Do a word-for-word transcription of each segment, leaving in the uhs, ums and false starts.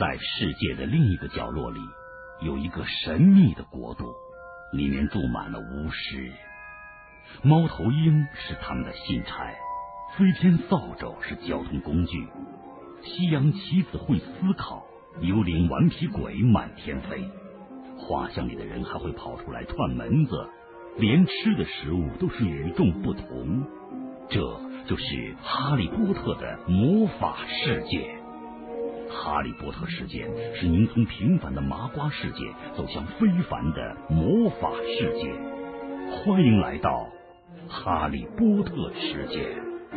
在世界的另一个角落里，有一个神秘的国度，里面住满了巫师。猫头鹰是他们的信差，飞天扫帚是交通工具，西洋棋子会思考，幽灵顽皮鬼满天飞。画像里的人还会跑出来串门子，连吃的食物都是与众不同。这就是哈利波特的魔法世界。哈利波特事件是您从平凡的麻瓜世界走向非凡的魔法世界。欢迎来到哈利波特世界。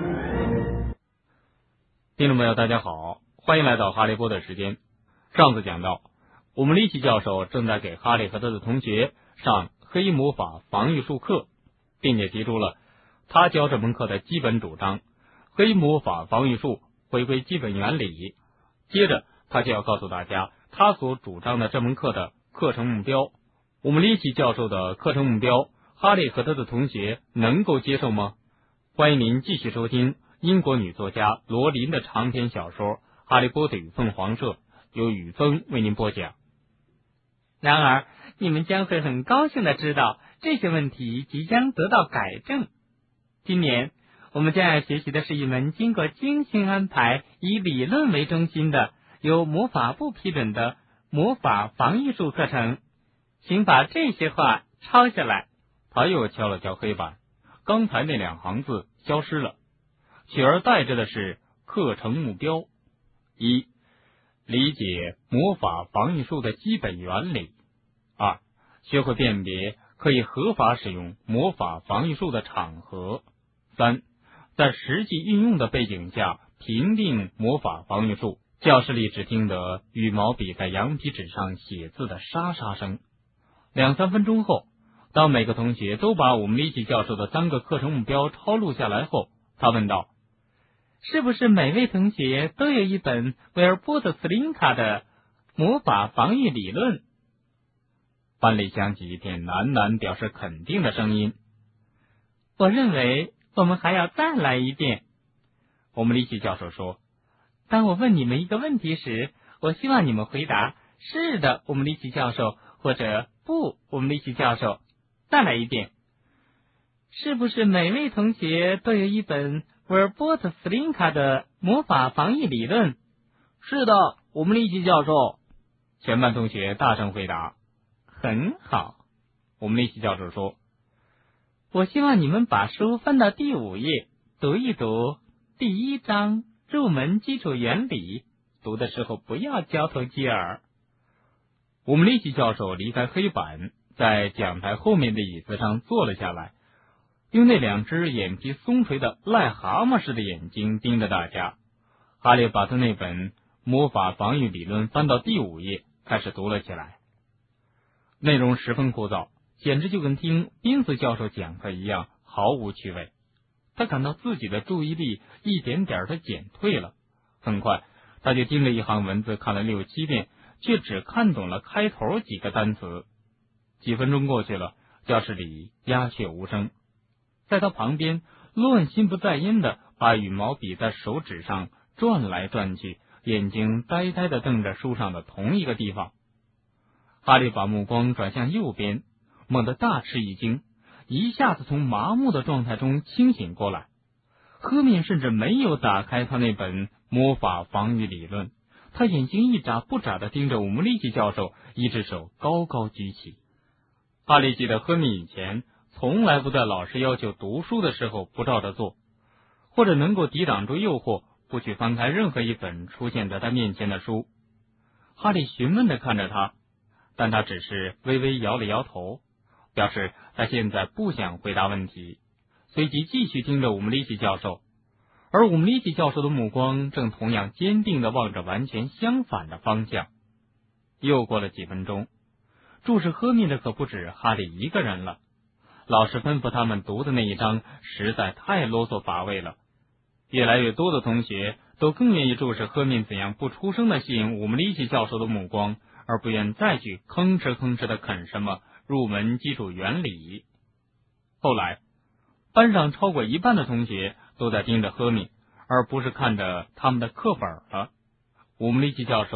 听众朋友大家好，欢迎来到哈利波特时间。上次讲到，我们利奇教授正在给哈利和他的同学上黑魔法防御术课，并且提出了他教这门课的基本主张：黑魔法防御术回归基本原理。接着他就要告诉大家他所主张的这门课的课程目标。我们利奇教授的课程目标，哈利和他的同学能够接受吗？欢迎您继续收听英国女作家罗琳的长篇小说《哈利波特与凤凰社》，由雨峰为您播讲。 然而你们将会很高兴的知道，这些问题即将得到改正。今年我们将要学习的是一门经过精心安排，以理论为中心的由魔法部批准的魔法防御术课程。请把这些话抄下来。 他又敲了敲黑板，刚才那两行字消失了，取而代之的是课程目标：一、理解魔法防御术的基本原理；二、学会辨别可以合法使用魔法防御术的场合；三、在实际运用的背景下评定魔法防御术。教室里只听得羽毛笔在羊皮纸上写字的沙沙声。两三分钟后，当每个同学都把我们利奇教授的三个课程目标抄录下来后，他问道： 是不是每位同学都有一本威尔波特斯林卡的魔法防御理论？ 班里响起一片喃喃表示肯定的声音。 我认为我们还要再来一遍。 我们利奇教授说， 当我问你们一个问题时，我希望你们回答是的，我们利奇教授，或者不，我们利奇教授。再来一遍。是不是每位同学都有一本威尔波特斯林卡的魔法防御理论？ 是的，我们利奇教授。 全班同学大声回答。 很好。 我们利奇教授说， 我希望你们把书翻到第五页，读一读第一章入门基础原理，读的时候不要交头接耳。 我们利奇教授离开黑板，在讲台后面的椅子上坐了下来，用那两只眼皮松垂的癞蛤蟆似的眼睛盯着大家。哈利把他那本魔法防御理论翻到第五页，开始读了起来。内容十分枯燥，简直就跟听宾斯教授讲课一样，毫无趣味。他感到自己的注意力一点点的减退了。很快他就盯着一行文字看了六七遍，却只看懂了开头几个单词。几分钟过去了，教室里鸦雀无声。在他旁边乱心不在焉的把羽毛笔在手指上转来转去，眼睛呆呆的瞪着书上的同一个地方。哈利把目光转向右边，猛地大吃一惊，一下子从麻木的状态中清醒过来。赫敏甚至没有打开他那本魔法防御理论，他眼睛一眨不眨的盯着我们利奇教授，一只手高高举起。哈利记得赫敏以前从来不在老师要求读书的时候不照着做，或者能够抵挡住诱惑，不去翻开任何一本出现在他面前的书。哈利询问的看着他，但他只是微微摇了摇头，表示他现在不想回答问题，随即继续盯着我们利奇教授。而我们利奇教授的目光正同样坚定地望着完全相反的方向。又过了几分钟，注视赫敏的可不止哈利一个人了。老师吩咐他们读的那一章实在太啰嗦乏味了，越来越多的同学都更愿意注视赫敏怎样不出声的吸引我们利奇教授的目光，而不愿再去吭哧吭哧的啃什么入门基础原理。后来班上超过一半的同学都在盯着赫敏，而不是看着他们的课本了。我们利奇教授似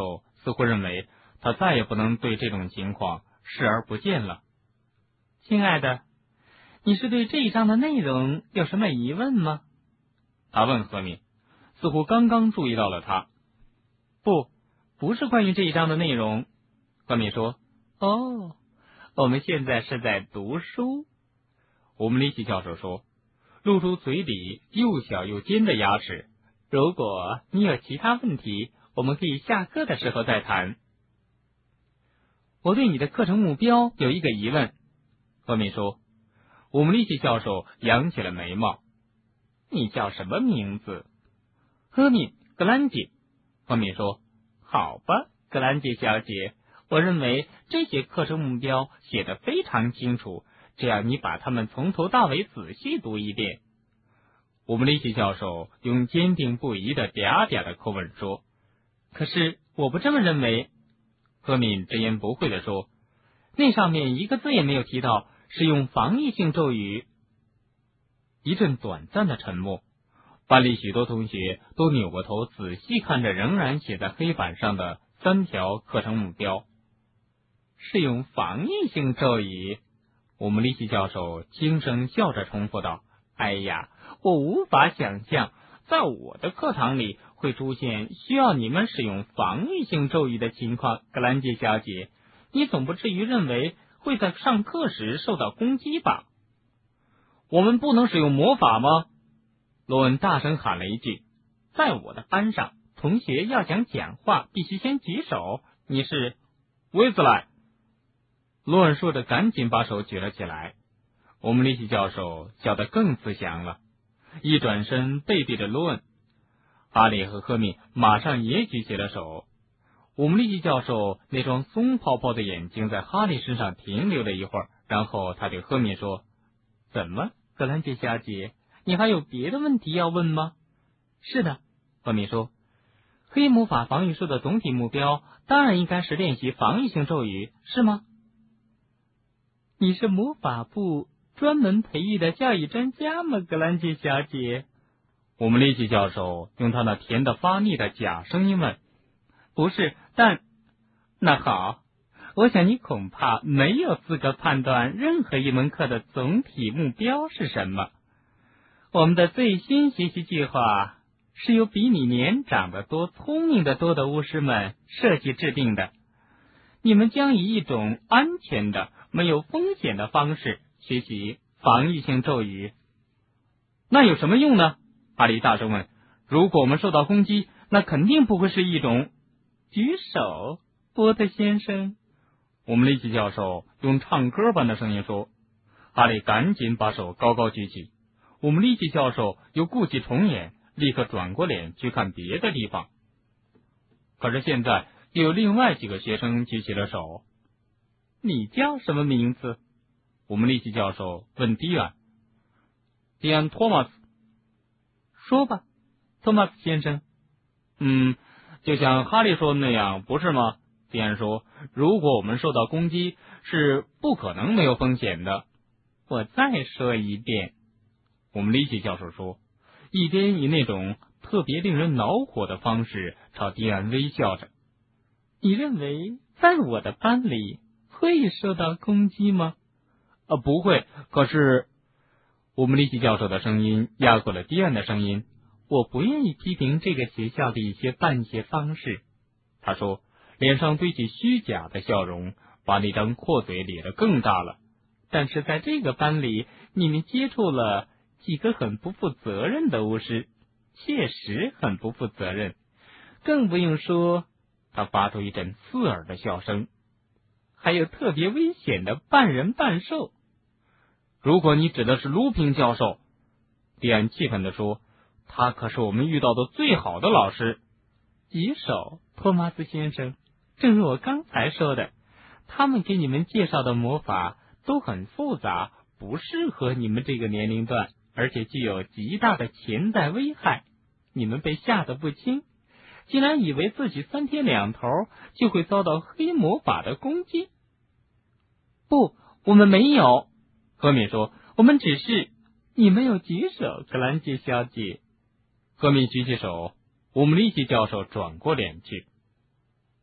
似乎认为他再也不能对这种情况视而不见了。 亲爱的，你是对这一章的内容有什么疑问吗？ 他问赫敏，似乎刚刚注意到了他。 不，不是关于这一章的内容。赫敏说，哦，我们现在是在读书。 乌姆里奇教授说，露出嘴里又小又尖的牙齿。 如果你有其他问题，我们可以下课的时候再谈。我对你的课程目标有一个疑问。 赫敏说。乌姆里奇教授扬起了眉毛。 你叫什么名字？赫敏·格兰杰。 赫敏说。 好吧，格兰杰小姐，我认为这些课程目标写得非常清楚，只要你把它们从头到尾仔细读一遍。 乌姆里奇教授用坚定不移的嗲嗲的口吻说。 可是我不这么认为。 赫敏直言不讳地说。 那上面一个字也没有提到是用防御性咒语。 一阵短暂的沉默，班里许多同学都扭过头仔细看着仍然写在黑板上的三条课程目标。 是用防御性咒语？ 乌姆里奇教授轻声笑着重复道。 哎呀，我无法想象在我的课堂里会出现需要你们使用防御性咒语的情况。格兰杰小姐，你总不至于认为会在上课时受到攻击吧？ 我们不能使用魔法吗？ 罗恩大声喊了一句。在我的班上，同学要想讲话必须先举手。你是威斯莱。 罗恩说着赶紧把手举了起来。 乌姆里奇教授笑得更慈祥了，一转身背对着罗恩。哈利和赫敏马上也举起了手。乌姆里奇教授那双松泡泡的眼睛在哈利身上停留了一会儿，然后他对赫敏说， 怎么，格兰杰小姐，你还有别的问题要问吗？是的，赫敏说，黑魔法防御术的总体目标当然应该是练习防御性咒语，是吗？你是魔法部专门培育的教育专家吗，格兰杰小姐？ 乌姆里奇教授用他那甜得发腻的假声音问。 不是，但那好，我想你恐怕没有资格判断任何一门课的总体目标是什么。我们的最新学习计划是由比你年长得多、聪明得多的巫师们设计制定的。你们将以一种安全的、没有风险的方式学习防御性咒语。 那有什么用呢？哈利大声问。如果我们受到攻击，那肯定不会是一种…… 举手，波特先生。 乌姆里奇教授用唱歌般的声音说。哈利赶紧把手高高举起。乌姆里奇教授又故伎重演，立刻转过脸去看别的地方。可是现在又有另外几个学生举起了手。 你叫什么名字？ 乌姆里奇教授问迪安。迪安·托马斯。 说吧，托马斯先生。 嗯，就像哈利说的那样，不是吗？迪安说，如果我们受到攻击，是不可能没有风险的。 我再说一遍。 乌姆里奇教授说，一边以那种特别令人恼火的方式朝迪安微笑着。 你认为在我的班里会受到攻击吗？ 啊，不会。可是，乌姆里奇教授的声音压过了迪安的声音。 我不愿意批评这个学校的一些办学方式， 他说，脸上堆起虚假的笑容，把那张阔嘴咧得更大了。 但是在这个班里，你们接触了几个很不负责任的巫师，确实很不负责任。更不用说， 他发出一阵刺耳的笑声， 还有特别危险的半人半兽。 如果你指的是卢平教授，迪安气愤地说，他可是我们遇到的最好的老师。 举手，托马斯先生。正如我刚才说的，他们给你们介绍的魔法都很复杂，不适合你们这个年龄段，而且具有极大的潜在危害。你们被吓得不轻，竟然以为自己三天两头就会遭到黑魔法的攻击。不，我们没有。赫敏说，我们只是……你没有举手，格兰杰小姐。 赫敏举起手，乌姆里奇教授转过脸去。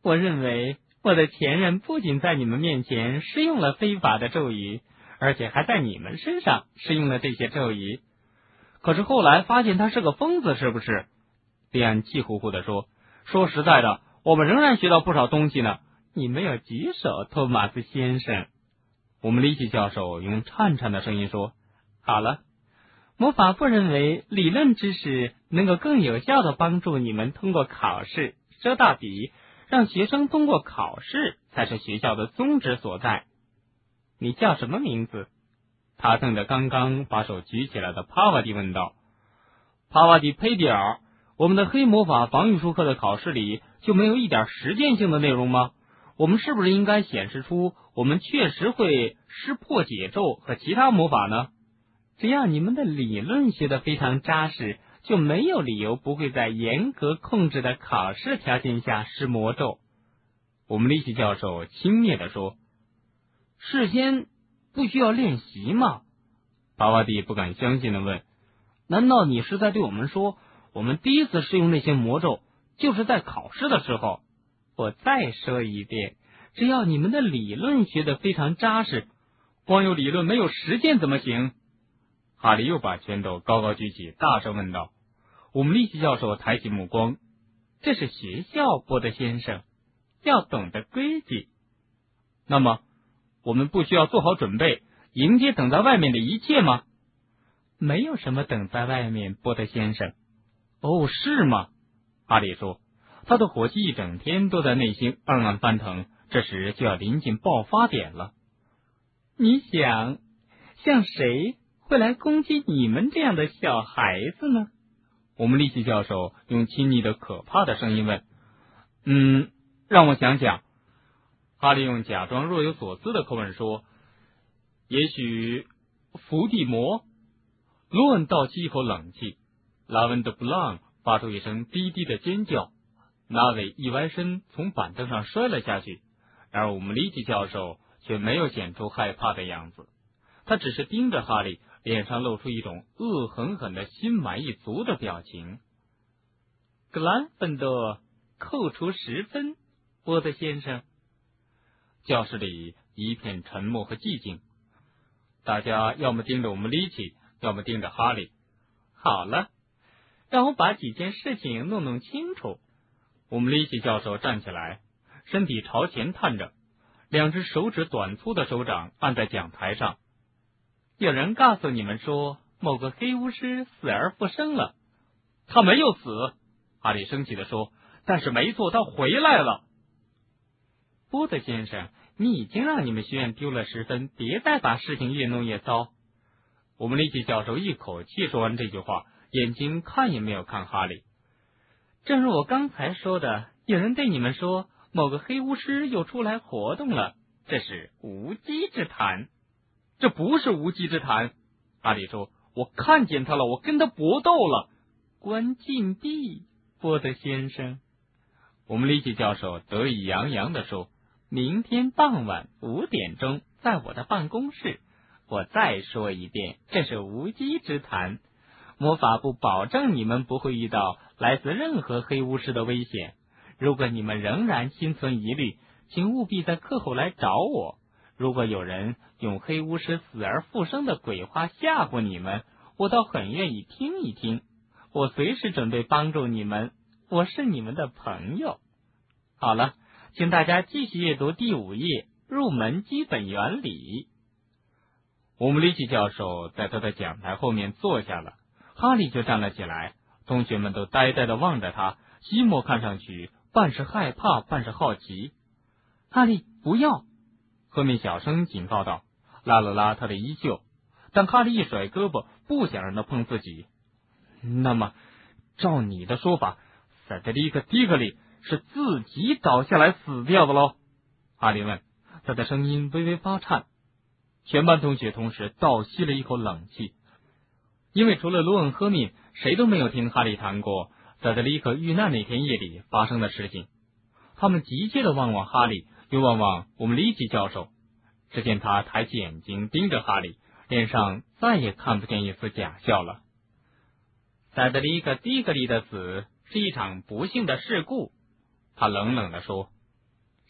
我认为我的前任不仅在你们面前施用了非法的咒语，而且还在你们身上施用了这些咒语。 可是后来发现他是个疯子，是不是？利安气呼呼地说，说实在的，我们仍然学到不少东西呢。 你没有举手，托马斯先生。 我们利奇教授用颤颤的声音说， 好了，魔法部认为理论知识能够更有效地帮助你们通过考试。说到底，让学生通过考试才是学校的宗旨所在。你叫什么名字？ 他瞪着刚刚把手举起来的帕瓦迪问道。帕瓦迪佩蒂尔，我们的黑魔法防御术课的考试里就没有一点实践性的内容吗？我们是不是应该显示出我们确实会施破解咒和其他魔法呢？ 只要你们的理论学得非常扎实，就没有理由不会在严格控制的考试条件下施魔咒。 我们利奇教授轻蔑地说，事先不需要练习吗？巴瓦蒂不敢相信地问，难道你是在对我们说，我们第一次使用那些魔咒就是在考试的时候？ 我再说一遍，只要你们的理论学得非常扎实， 光有理论没有实践怎么行？哈利又把拳头高高举起，大声问道。我们利奇教授抬起目光， 这是学校，波德先生，要懂得规矩。 那么我们不需要做好准备，迎接等在外面的一切吗？ 没有什么等在外面，波德先生。 哦，是吗？哈利说，他的火气一整天都在内心暗暗翻腾，这时就要临近爆发点了。 你想，像谁会来攻击你们这样的小孩子呢？ 我们利奇教授用亲昵的可怕的声音问。嗯，让我想想。哈利用假装若有所思的口吻说，也许伏地魔。罗恩倒吸一口冷气，拉文德布朗发出一声低低的尖叫，那位一歪身从板凳上摔了下去，而我们利奇教授却没有显出害怕的样子，他只是盯着哈利，脸上露出一种恶狠狠的心满意足的表情。 格兰芬多扣除十分，波德先生。 教室里一片沉默和寂静，大家要么盯着我们利奇，要么盯着哈利。 好了，让我把几件事情弄弄清楚。 我们利奇教授站起来，身体朝前探着，两只手指短粗的手掌按在讲台上。 有人告诉你们说，某个黑巫师死而复生了。 他没有死，哈利生气地说，但是没错，他回来了。 波特先生，你已经让你们学院丢了十分，别再把事情越弄越糟。 我们利奇教授一口气说完这句话，眼睛看也没有看哈利。 正如我刚才说的，有人对你们说，某个黑巫师又出来活动了，这是无稽之谈。 这不是无稽之谈，哈利说，我看见他了，我跟他搏斗了。 关禁闭，波特先生。 我们利奇教授得意洋洋地说， 明天傍晚五点钟，在我的办公室。我再说一遍，这是无稽之谈。魔法部保证你们不会遇到来自任何黑巫师的危险。如果你们仍然心存疑虑，请务必在课后来找我。如果有人用黑巫师死而复生的鬼话吓唬你们，我倒很愿意听一听。我随时准备帮助你们，我是你们的朋友。好了，请大家继续阅读第五页，入门基本原理。 我们利奇教授在他的讲台后面坐下了，哈利就站了起来，同学们都呆呆地望着他，西莫看上去半是害怕，半是好奇。 哈利，不要！ 赫敏小声警告道，拉了拉他的衣袖，但哈利一甩胳膊，不想让他碰自己。那么，照你的说法，塞德利克·迪格里是自己倒下来死掉的喽？哈利问，他的声音微微发颤。全班同学同时倒吸了一口冷气，因为除了罗恩·赫敏，谁都没有听哈利谈过塞德利克遇难那天夜里发生的事情。他们急切地望望哈利，又望望我们利奇教授，只见他抬起眼睛盯着哈利，脸上再也看不见一丝假笑了。 塞德利克·迪格里的死是一场不幸的事故，他冷冷地说。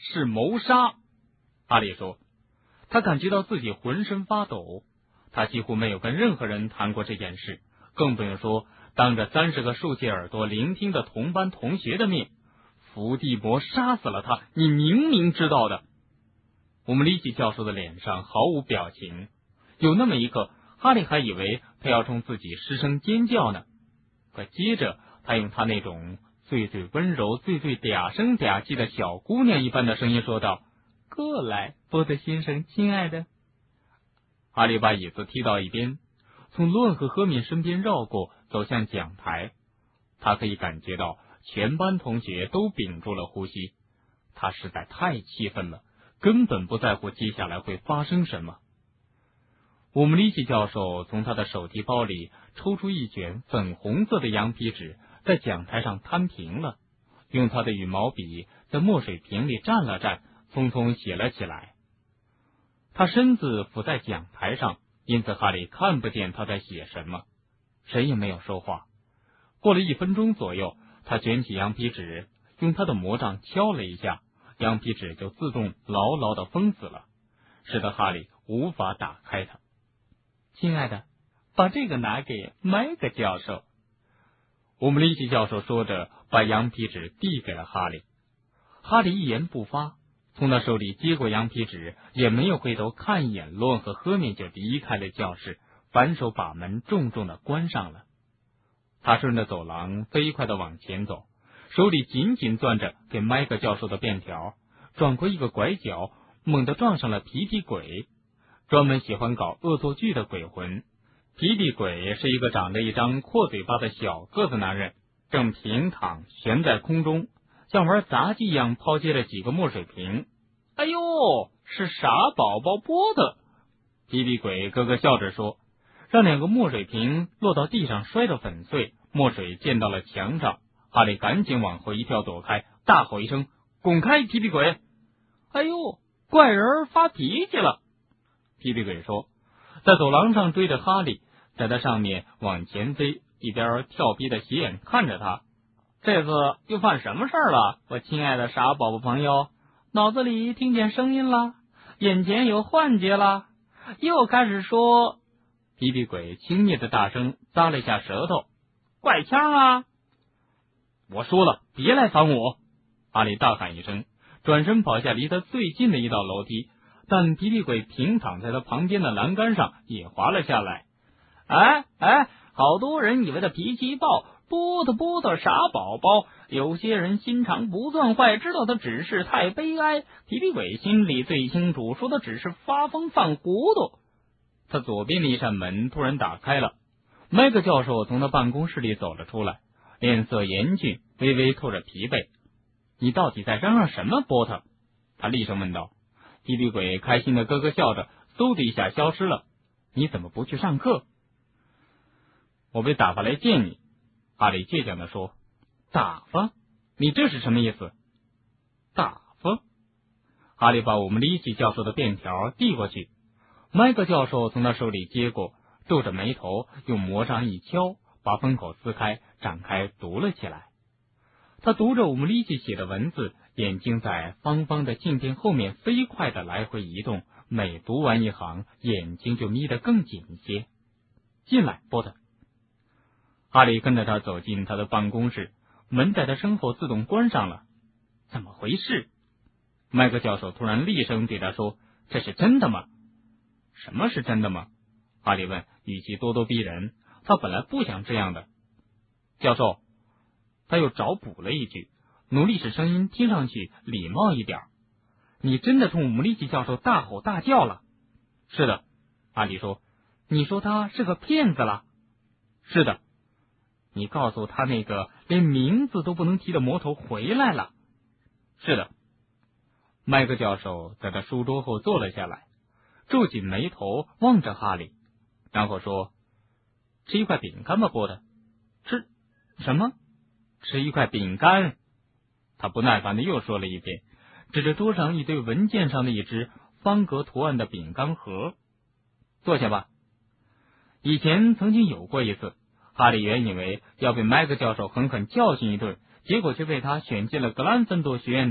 是谋杀。哈利说，他感觉到自己浑身发抖。他几乎没有跟任何人谈过这件事，更不用说当着三十个竖起耳朵聆听的同班同学的面，伏地魔杀死了他，你明明知道的。我们里奇教授的脸上毫无表情，有那么一刻，哈利还以为他要冲自己失声尖叫呢。可接着，他用他那种最最温柔、最最嗲声嗲气的小姑娘一般的声音说道：“ 过来，波特先生，亲爱的。” 哈利把椅子踢到一边，从罗恩和赫敏身边绕过，走向讲台。他可以感觉到全班同学都屏住了呼吸，他实在太气愤了，根本不在乎接下来会发生什么。我们里奇教授从他的手提包里抽出一卷粉红色的羊皮纸，在讲台上摊平了，用他的羽毛笔在墨水瓶里蘸了蘸，匆匆写了起来。他身子伏在讲台上，因此哈利看不见他在写什么，谁也没有说话。过了一分钟左右，他卷起羊皮纸，用他的魔杖敲了一下，羊皮纸就自动牢牢地封死了，使得哈利无法打开它。 亲爱的，把这个拿给麦克教授。 我们里奇教授说着，把羊皮纸递给了哈利。哈利一言不发，从他手里接过羊皮纸，也没有回头看一眼罗恩和赫敏，就离开了教室，反手把门重重地关上了。他顺着走廊飞快地往前走，手里紧紧攥着给麦克教授的便条，转过一个拐角，猛地撞上了皮皮鬼，专门喜欢搞恶作剧的鬼魂。皮皮鬼是一个长着一张阔嘴巴的小个子男人，正平躺悬在空中，像玩杂技一样抛接了几个墨水瓶。 哎呦，是傻宝宝波特！ 皮皮鬼咯咯笑着说，让两个墨水瓶落到地上摔得粉碎，墨水溅到了墙上。哈利赶紧往后一跳躲开，大吼一声：“滚开，皮皮鬼！” 哎呦，怪人发脾气了！ 皮皮鬼说，在走廊上追着哈利，在他上面往前飞，一边跳皮的斜眼看着他。 这次又犯什么事儿了，我亲爱的傻宝宝朋友？脑子里听见声音了？眼前有幻觉了？又开始说…… 皮皮鬼轻蔑的大声咂了一下舌头。 怪腔啊！ 我说了，别来烦我！哈利大喊一声，转身跑下离他最近的一道楼梯，但皮皮鬼平躺在他旁边的栏杆上也滑了下来。 哎哎，好多人以为他脾气暴，波特波特傻宝宝，有些人心肠不算坏，知道他只是太悲哀。皮皮鬼心里最清楚，说他只是发疯犯糊涂。 他左边的一扇门突然打开了，麦克教授从他办公室里走了出来，脸色严峻，微微透着疲惫。你到底在嚷嚷什么，波特？他厉声问道。皮皮鬼开心的咯咯笑着，嗖的一下消失了。你怎么不去上课？我被打发来见你。哈利倔强地说。打发？你这是什么意思？打发？哈利把我们里奇教授的便条递过去，麦克教授从他手里接过，皱着眉头用魔杖一敲，把封口撕开，展开读了起来。他读着我们里奇写的文字，眼睛在方方的镜片后面飞快的来回移动，每读完一行，眼睛就眯得更紧一些。进来，波特。哈利跟着他走进他的办公室，门在他身后自动关上了。怎么回事？麦克教授突然厉声对他说：“这是真的吗？”什么是真的吗？哈利问，语气咄咄逼人。他本来不想这样的。教授，他又找补了一句，努力使声音听上去礼貌一点。你真的冲我们里奇教授大吼大叫了？是的，哈利说。你说他是个骗子了？是的。你告诉他那个连名字都不能提的魔头回来了？是的。麦克教授在他书桌后坐了下来，皱紧眉头望着哈利，然后说：“吃一块饼干吧，波特。”吃什么？吃一块饼干。他不耐烦的又说了一遍，指着桌上一堆文件上的一只方格图案的饼干盒。坐下吧。以前曾经有过一次，哈利原以为要被麦克教授狠狠教训一顿，结果却被他选进了格兰芬多学院的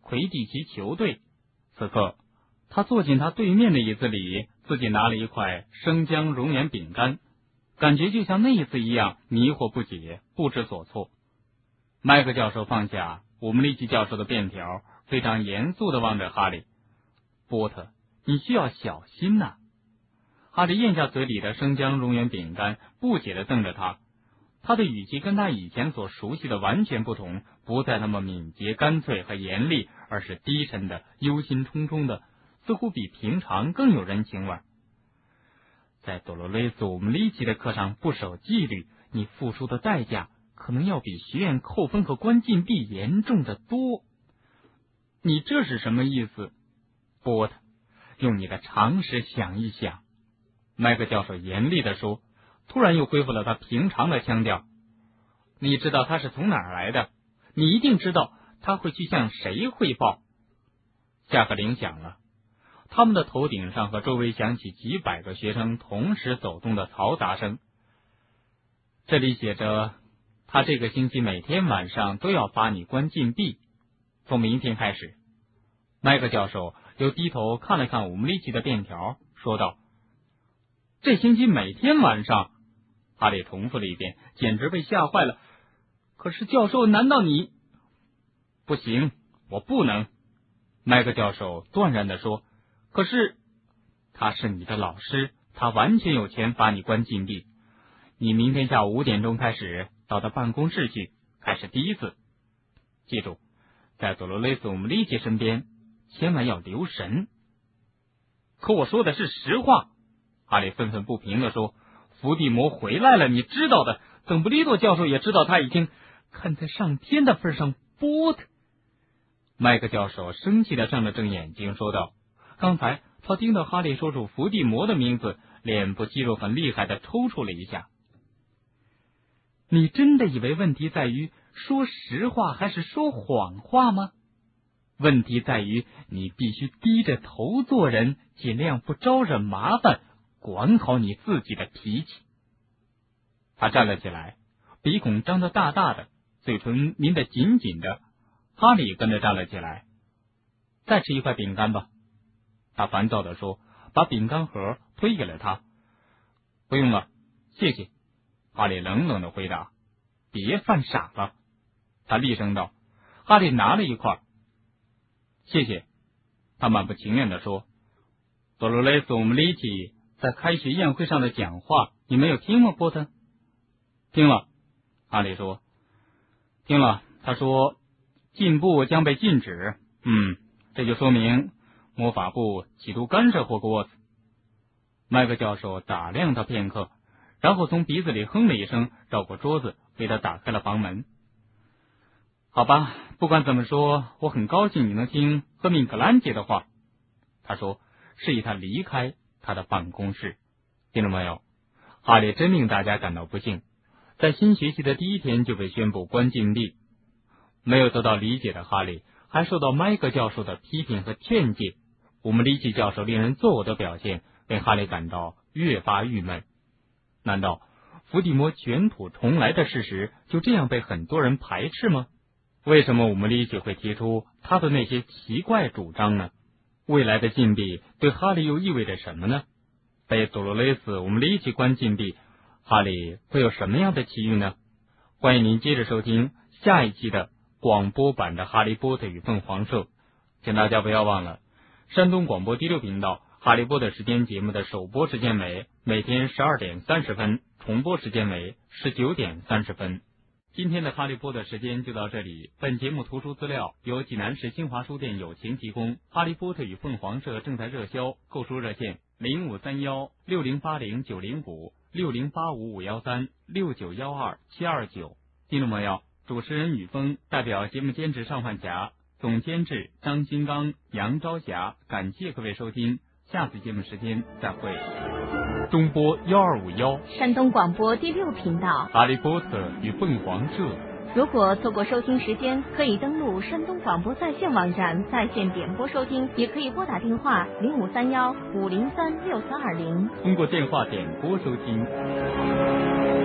魁地奇球队。此刻，他坐进他对面的椅子里，自己拿了一块生姜熔岩饼干，感觉就像那一次一样迷惑不解，不知所措。麦克教授放下伍姆利奇教授的便条，非常严肃地望着哈利。波特，你需要小心呐、啊！哈利咽下嘴里的生姜熔岩饼干，不解地瞪着他。他的语气跟他以前所熟悉的完全不同，不再那么敏捷、干脆和严厉，而是低沉的、忧心忡忡的，似乎比平常更有人情味。在多罗雷斯·伍姆利奇的课上不守纪律，你付出的代价可能要比学院扣分和关禁闭严重的多。你这是什么意思？波特，用你的常识想一想。麦克教授严厉地说，突然又恢复了他平常的腔调。你知道他是从哪儿来的？你一定知道他会去向谁汇报。下课铃响了，他们的头顶上和周围响起几百个学生同时走动的嘈杂声。这里写着，他这个星期每天晚上都要罚你关禁闭，从明天开始。麦克教授又低头看了看伍姆利奇的便条，说道，这星期每天晚上。哈利重复了一遍，简直被吓坏了。可是教授，难道你……不行，我不能。麦克教授断然地说，可是他是你的老师，他完全有权把你关禁闭。你明天下午五点钟开始到他办公室去，开始第一次。记住，在佐罗雷斯·伍姆利奇身边，千万要留神。可我说的是实话，哈利愤愤不平地说，伏地魔回来了，你知道的。邓布利多教授也知道，他已经看在上天的份上。波特，麦克教授生气地睁了睁眼睛，说道，刚才他听到哈利说出伏地魔的名字，脸部肌肉很厉害地抽搐了一下。你真的以为问题在于说实话还是说谎话吗？问题在于你必须低着头做人，尽量不招惹麻烦，管好你自己的脾气。他站了起来，鼻孔张得大大的，嘴唇抿得紧紧的。哈利跟着站了起来。再吃一块饼干吧，他烦躁地说，把饼干盒推给了他。不用了，谢谢。哈利冷冷地回答。别犯傻了，他厉声道。哈利拿了一块。谢谢，他满不情愿地说。多罗雷斯·伍姆利奇在开学宴会上的讲话，你没有听吗，波特？听了，哈利说。听了，他说，进步将被禁止。嗯，这就说明魔法部企图干涉霍格沃茨。麦克教授打量他片刻，然后从鼻子里哼了一声，绕过桌子，为他打开了房门。好吧，不管怎么说，我很高兴你能听赫敏格兰杰的话。他说，示意他离开他的办公室。听众朋友，哈利真令大家感到不幸，在新学期的第一天就被宣布关禁闭。没有得到理解的哈利还受到麦克教授的批评和劝诫。伍姆利奇教授令人作呕的表现令哈利感到越发郁闷。难道伏地魔卷土重来的事实就这样被很多人排斥吗？为什么伍姆利奇会提出他的那些奇怪主张呢？未来的禁闭对哈利又意味着什么呢？被多罗雷斯·伍姆利奇关禁闭，哈利会有什么样的奇遇呢？欢迎您接着收听下一期的广播版的《哈利波特与凤凰社》，请大家不要忘了，山东广播第六频道《哈利波特时间》节目的首播时间为每天十二点三十分，重播时间为十九点三十分。今天的哈利波特时间就到这里。本节目图书资料由济南市新华书店友情提供。哈利波特与凤凰社正在热销，购书热线零五三幺六零八零九零五六零八五五幺三六九幺二七二九。听众朋友，主持人雨峰代表节目监制尚焕霞、总监制张金刚、杨朝霞，感谢各位收听，下次节目时间再会。中波幺二五幺， 山东广播第六频道， 哈利波特与凤凰社。 如果错过收听时间，可以登录山东广播在线网站在线点播收听，也可以拨打电话零五三幺五零三六四二零， 通过电话点播收听。